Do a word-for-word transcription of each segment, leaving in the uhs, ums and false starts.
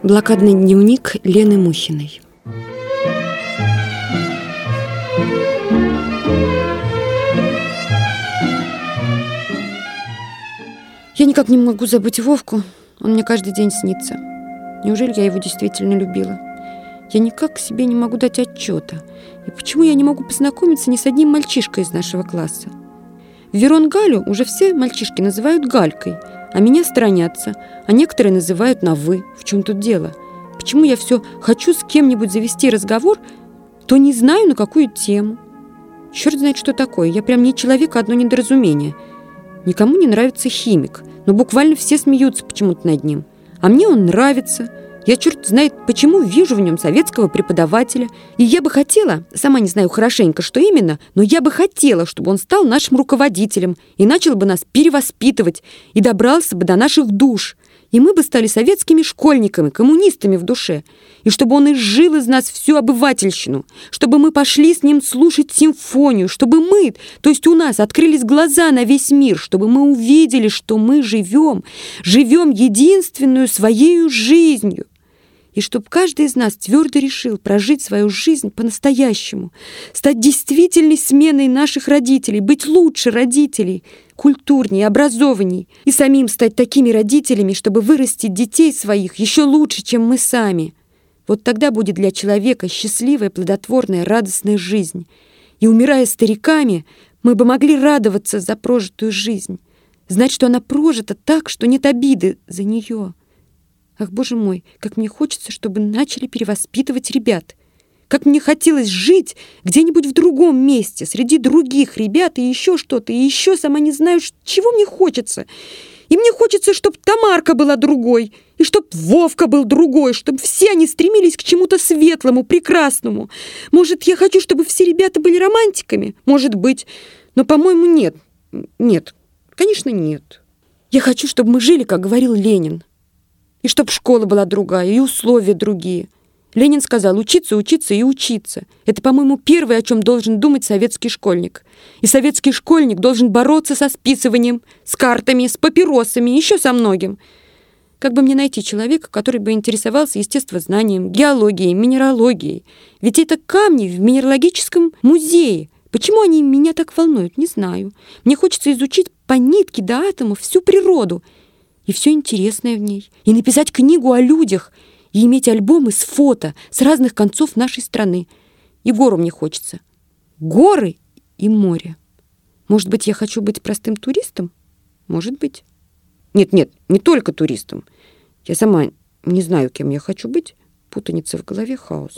Блокадный дневник Лены Мухиной. Я никак не могу забыть Вовку. Он мне каждый день снится. Неужели я его действительно любила? Я никак себе не могу дать отчета. И почему я не могу познакомиться ни с одним мальчишкой из нашего класса? Верон Галю уже все мальчишки называют Галькой, а меня сторонятся, а некоторые называют на «вы». В чем тут дело? Почему я все хочу с кем-нибудь завести разговор, то не знаю, на какую тему? Черт знает, что такое. Я прям не человек, а одно недоразумение. Никому не нравится химик, но буквально все смеются почему-то над ним. А мне он нравится. Я черт знает, почему вижу в нем советского преподавателя. И я бы хотела, сама не знаю хорошенько, что именно, но я бы хотела, чтобы он стал нашим руководителем и начал бы нас перевоспитывать и добрался бы до наших душ. И мы бы стали советскими школьниками, коммунистами в душе. И чтобы он изжил из нас всю обывательщину. Чтобы мы пошли с ним слушать симфонию. Чтобы мы, то есть у нас, открылись глаза на весь мир. Чтобы мы увидели, что мы живем. Живем единственную своей жизнью. И чтобы каждый из нас твердо решил прожить свою жизнь по-настоящему, стать действительной сменой наших родителей, быть лучше родителей, культурнее, образованней, и самим стать такими родителями, чтобы вырастить детей своих еще лучше, чем мы сами. Вот тогда будет для человека счастливая, плодотворная, радостная жизнь. И, умирая стариками, мы бы могли радоваться за прожитую жизнь, знать, что она прожита так, что нет обиды за нее. Ах, боже мой, как мне хочется, чтобы начали перевоспитывать ребят. Как мне хотелось жить где-нибудь в другом месте, среди других ребят и еще что-то, и еще сама не знаю, чего мне хочется. И мне хочется, чтобы Тамарка была другой, и чтобы Вовка был другой, чтобы все они стремились к чему-то светлому, прекрасному. Может, я хочу, чтобы все ребята были романтиками? Может быть. Но, по-моему, нет. Нет. Конечно, нет. Я хочу, чтобы мы жили, как говорил Ленин. И чтобы школа была другая, и условия другие. Ленин сказал: учиться, учиться и учиться. Это, по-моему, первое, о чем должен думать советский школьник. И советский школьник должен бороться со списыванием, с картами, с папиросами, еще со многим. Как бы мне найти человека, который бы интересовался естествознанием, геологией, минералогией? Ведь это камни в минералогическом музее. Почему они меня так волнуют, не знаю. Мне хочется изучить по нитке до атома всю природу. И все интересное в ней. И написать книгу о людях. И иметь альбомы с фото с разных концов нашей страны. И гору мне хочется. Горы и море. Может быть, я хочу быть простым туристом? Может быть. Нет-нет, не только туристом. Я сама не знаю, кем я хочу быть. Путаница в голове, хаос.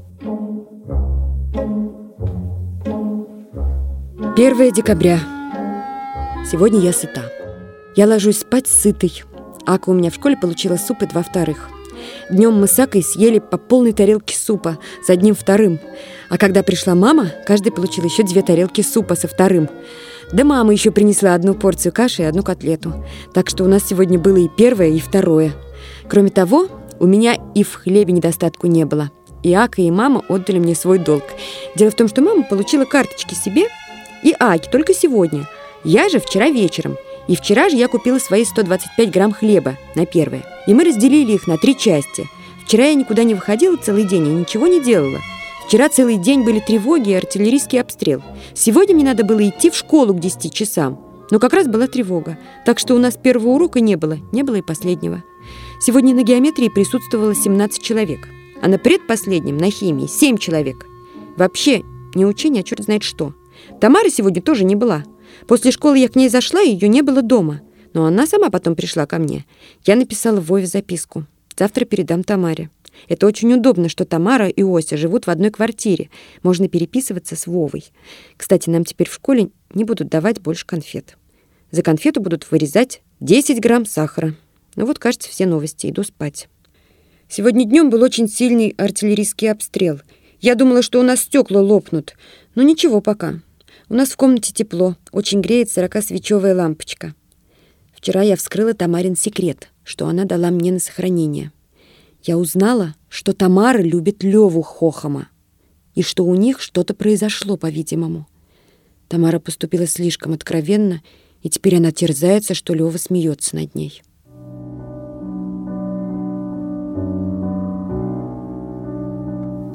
первое декабря. Сегодня я сыта. Я ложусь спать сытой. Ака у меня в школе получила суп и два вторых. Днем мы с Акой съели по полной тарелке супа с одним вторым. А когда пришла мама, каждый получил еще две тарелки супа со вторым. Да мама еще принесла одну порцию каши и одну котлету. Так что у нас сегодня было и первое, и второе. Кроме того, у меня и в хлебе недостатку не было. И Ака, и мама отдали мне свой долг. Дело в том, что мама получила карточки себе и Аке только сегодня. Я же вчера вечером. И вчера же я купила свои сто двадцать пять грамм хлеба на первое. И мы разделили их на три части. Вчера я никуда не выходила целый день и ничего не делала. Вчера целый день были тревоги и артиллерийский обстрел. Сегодня мне надо было идти в школу к десяти часам. Но как раз была тревога. Так что у нас первого урока не было, не было и последнего. Сегодня на геометрии присутствовало семнадцать человек. А на предпоследнем, на химии, семь человек. Вообще, не учение, а черт знает что. Тамара сегодня тоже не была. После школы я к ней зашла, и ее не было дома. Но она сама потом пришла ко мне. Я написала Вове записку. Завтра передам Тамаре. Это очень удобно, что Тамара и Ося живут в одной квартире. Можно переписываться с Вовой. Кстати, нам теперь в школе не будут давать больше конфет. За конфету будут вырезать десять грамм сахара. Ну вот, кажется, все новости. Иду спать. Сегодня днем был очень сильный артиллерийский обстрел. Я думала, что у нас стекла лопнут. Но ничего пока. У нас в комнате тепло, очень греет сорокасвечевая лампочка. Вчера я вскрыла Тамарин секрет, что она дала мне на сохранение. Я узнала, что Тамара любит Леву Хохома, и что у них что-то произошло, по-видимому. Тамара поступила слишком откровенно, и теперь она терзается, что Лева смеется над ней.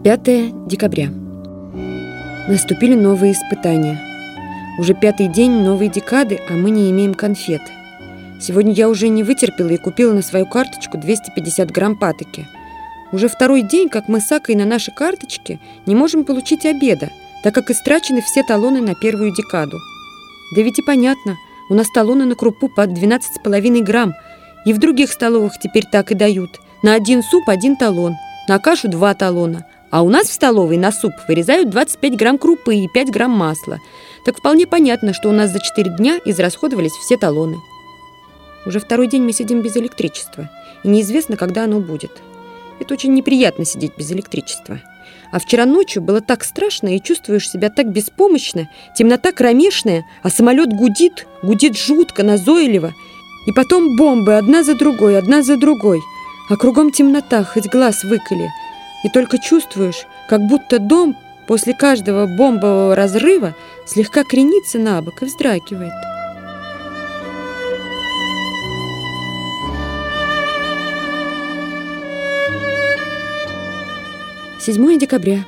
пятое декабря. Наступили новые испытания. Уже пятый день новой декады, а мы не имеем конфет. Сегодня я уже не вытерпела и купила на свою карточку двести пятьдесят грамм патоки. Уже второй день, как мы с Акой на нашей карточке не можем получить обеда, так как истрачены все талоны на первую декаду. Да ведь и понятно, у нас талоны на крупу по двенадцать с половиной грамм, и в других столовых теперь так и дают. На один суп один талон, на кашу два талона. А у нас в столовой на суп вырезают двадцать пять грамм крупы и пять грамм масла. Так вполне понятно, что у нас за четыре дня израсходовались все талоны. Уже второй день мы сидим без электричества, и неизвестно, когда оно будет. Это очень неприятно сидеть без электричества. А вчера ночью было так страшно, и чувствуешь себя так беспомощно, темнота кромешная, а самолет гудит, гудит жутко, назойливо. И потом бомбы одна за другой, одна за другой. А кругом темнота, хоть глаз выколи. И только чувствуешь, как будто дом после каждого бомбового разрыва слегка кренится на бок и вздрагивает. седьмое декабря.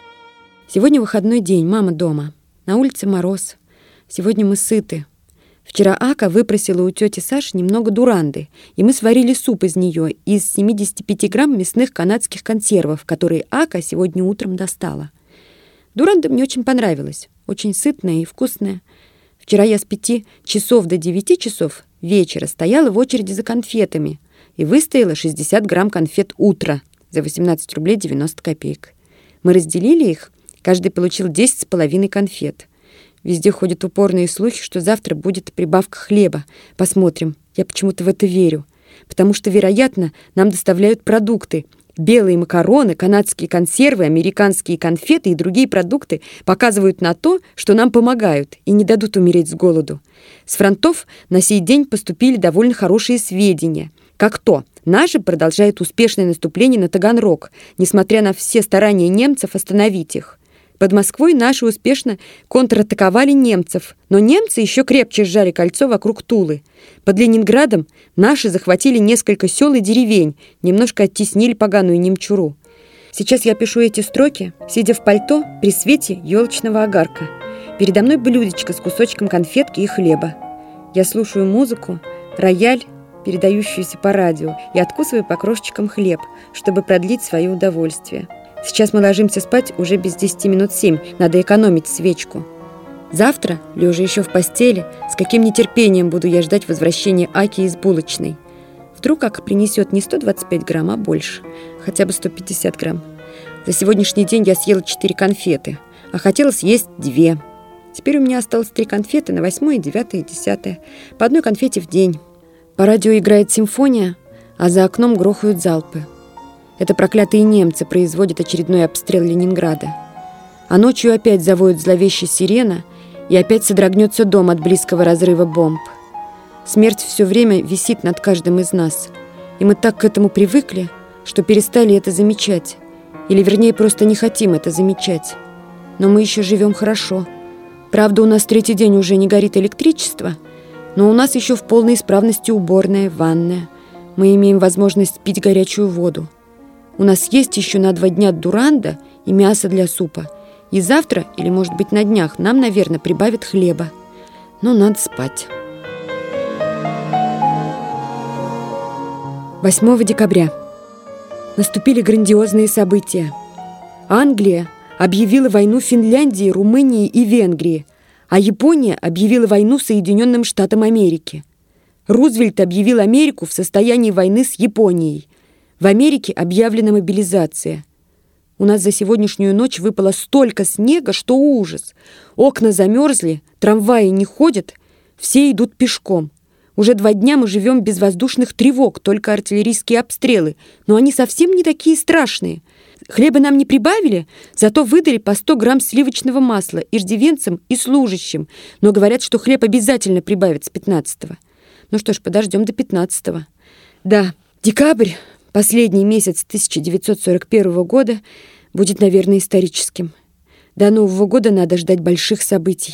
Сегодня выходной день, мама дома. На улице мороз. Сегодня мы сыты. Вчера Ака выпросила у тети Саши немного дуранды, и мы сварили суп из нее из семьдесят пять грамм мясных канадских консервов, которые Ака сегодня утром достала. Дуранда мне очень понравилась, очень сытная и вкусная. Вчера я с пяти часов до девяти часов вечера стояла в очереди за конфетами и выстояла шестьдесят грамм конфет «Утро» за восемнадцать рублей девяносто копеек. Мы разделили их, каждый получил десять с половиной конфет. Везде ходят упорные слухи, что завтра будет прибавка хлеба. Посмотрим. Я почему-то в это верю. Потому что, вероятно, нам доставляют продукты. Белые макароны, канадские консервы, американские конфеты и другие продукты показывают на то, что нам помогают и не дадут умереть с голоду. С фронтов на сей день поступили довольно хорошие сведения. Как то, наши продолжают успешное наступление на Таганрог, несмотря на все старания немцев остановить их. Под Москвой наши успешно контратаковали немцев, но немцы еще крепче сжали кольцо вокруг Тулы. Под Ленинградом наши захватили несколько сел и деревень, немножко оттеснили поганую немчуру. Сейчас я пишу эти строки, сидя в пальто при свете елочного огарка. Передо мной блюдечко с кусочком конфетки и хлеба. Я слушаю музыку, рояль, передающуюся по радио, и откусываю по крошечкам хлеб, чтобы продлить свое удовольствие. Сейчас мы ложимся спать уже без десяти минут семь. Надо экономить свечку. Завтра, лежа еще в постели, с каким нетерпением буду я ждать возвращения Аки из булочной. Вдруг Ака принесет не сто двадцать пять грамм, а больше. Хотя бы сто пятьдесят грамм. За сегодняшний день я съела четыре конфеты, а хотела съесть две. Теперь у меня осталось три конфеты на восьмое, девятое и десятое. По одной конфете в день. По радио играет симфония, а за окном грохают залпы. Это проклятые немцы производят очередной обстрел Ленинграда. А ночью опять завоет зловещая сирена, и опять содрогнется дом от близкого разрыва бомб. Смерть все время висит над каждым из нас. И мы так к этому привыкли, что перестали это замечать. Или, вернее, просто не хотим это замечать. Но мы еще живем хорошо. Правда, у нас третий день уже не горит электричество, но у нас еще в полной исправности уборная, ванная. Мы имеем возможность пить горячую воду. У нас есть еще на два дня дуранда и мясо для супа. И завтра, или, может быть, на днях, нам, наверное, прибавят хлеба. Но надо спать. восьмого декабря. Наступили грандиозные события. Англия объявила войну Финляндии, Румынии и Венгрии, а Япония объявила войну Соединенным Штатам Америки. Рузвельт объявил Америку в состоянии войны с Японией. В Америке объявлена мобилизация. У нас за сегодняшнюю ночь выпало столько снега, что ужас. Окна замерзли, трамваи не ходят, все идут пешком. Уже два дня мы живем без воздушных тревог, только артиллерийские обстрелы, но они совсем не такие страшные. Хлеба нам не прибавили, зато выдали по сто грамм сливочного масла иждивенцам и служащим, но говорят, что хлеб обязательно прибавят с пятнадцатого. Ну что ж, подождем до пятнадцатого. Да, декабрь, последний месяц тысяча девятьсот сорок первого года, будет, наверное, историческим. До Нового года надо ждать больших событий.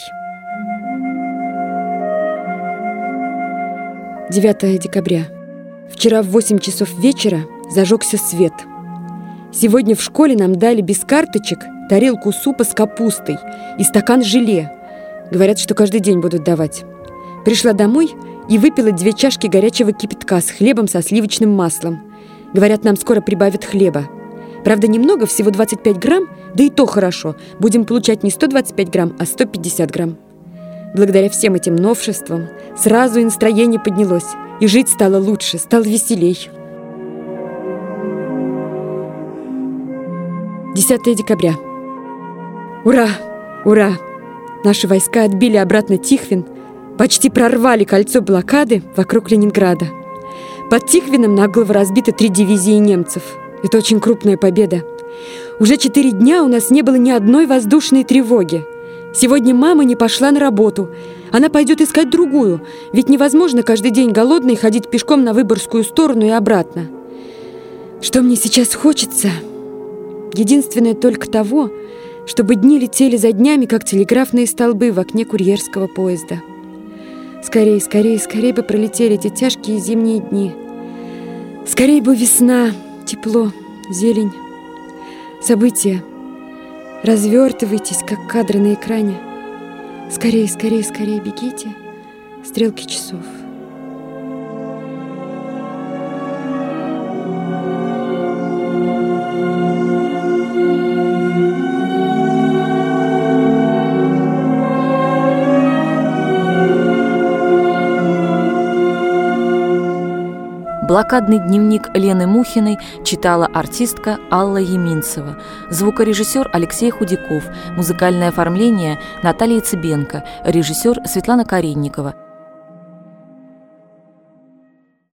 девятого декабря. Вчера в восемь часов вечера зажегся свет. Сегодня в школе нам дали без карточек тарелку супа с капустой и стакан желе. Говорят, что каждый день будут давать. Пришла домой и выпила две чашки горячего кипятка с хлебом со сливочным маслом. Говорят, нам скоро прибавят хлеба. Правда, немного, всего двадцать пять грамм, да и то хорошо. Будем получать не сто двадцать пять грамм, а сто пятьдесят грамм. Благодаря всем этим новшествам сразу и настроение поднялось, и жить стало лучше, стало веселей. десятое декабря. Ура! Ура! Наши войска отбили обратно Тихвин, почти прорвали кольцо блокады вокруг Ленинграда. Под Тихвином нагло разбиты три дивизии немцев. Это очень крупная победа. Уже четыре дня у нас не было ни одной воздушной тревоги. Сегодня мама не пошла на работу. Она пойдет искать другую, ведь невозможно каждый день голодной ходить пешком на Выборгскую сторону и обратно. Что мне сейчас хочется? Единственное только того, чтобы дни летели за днями, как телеграфные столбы в окне курьерского поезда. Скорее, скорее, скорее бы пролетели эти тяжкие зимние дни. Скорее бы весна, тепло, зелень. События. Развертывайтесь, как кадры на экране. Скорее, скорее, скорее бегите. Стрелки часов. Блокадный дневник Лены Мухиной читала артистка Алла Еминцева, звукорежиссер Алексей Худяков, музыкальное оформление Наталья Цыбенко, режиссер Светлана Каренникова.